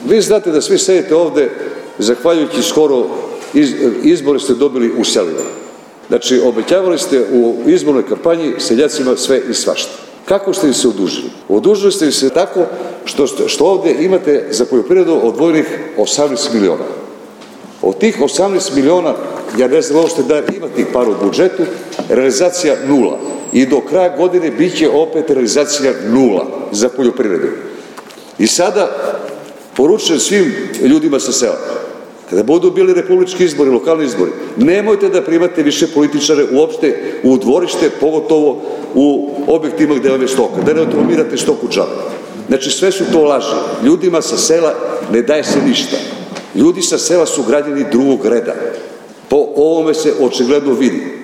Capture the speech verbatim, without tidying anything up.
Vi znate da svi sedite ovde, zahvaljujući skoro iz, izbore ste dobili u selima. Znači, obećavali ste u izbornoj kampanji seljacima sve i svašta. Kako ste im se odužili? Odužili ste im se tako što, što ovde imate za poljoprivredu odvojenih osamnaest miliona. Od tih osamnaest miliona, ja ne znam uopšte da ima tih para u budžetu, realizacija nula. I do kraja godine bit će opet realizacija nula za poljoprivredu. I sada poručujem svim ljudima sa sela, kada budu bili republički izbori, lokalni izbori, nemojte da primate više političare uopšte u dvorište, pogotovo u objektima gde vam je stoka, da ne otromirate stoku džabe. Znači, sve su to laži. Ljudima sa sela ne daje se ništa. Ljudi sa sela su građani drugog reda. Po ovome se očigledno vidi.